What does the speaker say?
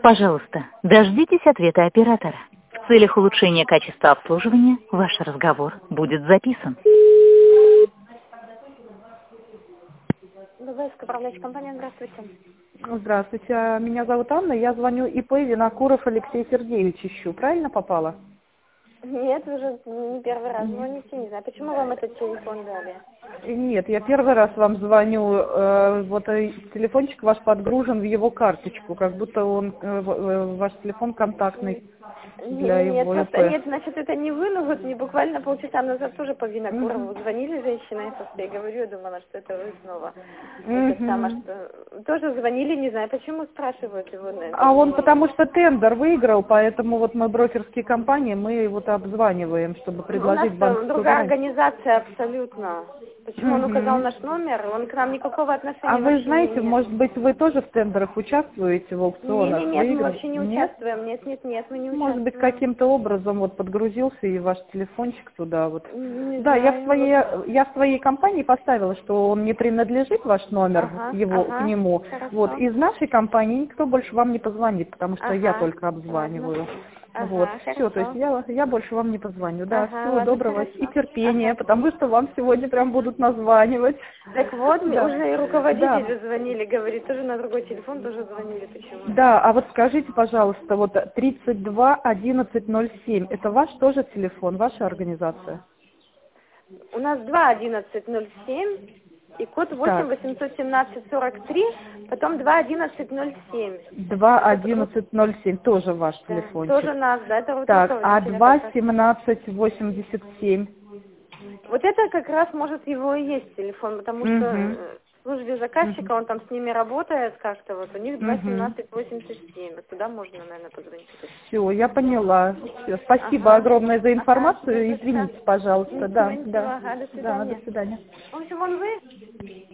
Пожалуйста, дождитесь ответа оператора. В целях улучшения качества обслуживания ваш разговор будет записан. Дубайская управляющая компания, здравствуйте. Здравствуйте, меня зовут Анна, я звоню ИП Винокуров Алексей Сергеевич ищу, правильно попала? Нет, вы же не первый раз звоните, не знаю, почему вам этот телефон дали? Нет, я первый раз вам звоню, телефончик ваш подгружен в его карточку, как будто он, ваш телефон контактный для Нет, его просто, ИП. нет, значит, это не вы, но вот мне буквально полчаса назад тоже по Винокурову звонили женщина, я просто ей говорю, я думала, что это вы снова. Это самое, что тоже звонили, не знаю, почему спрашивают его. А он потому что тендер выиграл, поэтому вот мы брокерские компании, мы вот обзваниваем, чтобы предложить У нас банковскую другая гарантию. организация абсолютно. Почему он указал наш номер? Он к нам никакого отношения А вы вообще знаете, не имеет. может быть, вы тоже в тендерах участвуете, в аукционах? Нет, мы выиграли? вообще не Нет? участвуем. Нет, мы не участвуем. Может быть, каким-то образом вот подгрузился и ваш телефончик туда вот. Не Да, знаю. я в своей компании поставила, что он не принадлежит, ваш номер, к нему. Хорошо. Вот, из нашей компании никто больше вам не позвонит, потому что я только Ладно. обзваниваю. Вот, все, то есть Хорошо. я больше вам не позвоню. Да, всего Ладно, доброго хорошо. и терпения, потому что вам сегодня прям будут названивать. Так вот, мне Да. уже и руководители Да. звонили, говорит, тоже на другой телефон тоже звонили, почему? Да, а вот скажите, пожалуйста, вот 32 1107, это ваш тоже телефон, ваша организация? У нас 21107 и код 8 817 43, потом 21107. 21107, тоже ваш Да, телефончик. тоже нас, да, это вот Так, а руководителя как раз. 21787? Вот это как раз может его и есть телефон, потому что в службе заказчика он там с ними работает как-то, вот у них 21787, вот туда можно, наверное, позвонить. Все, я поняла. Все, спасибо огромное за информацию. Извините, пожалуйста. Ничего, Да, ничего, да. ага, до Да, свидания. до свидания. В общем, он вы?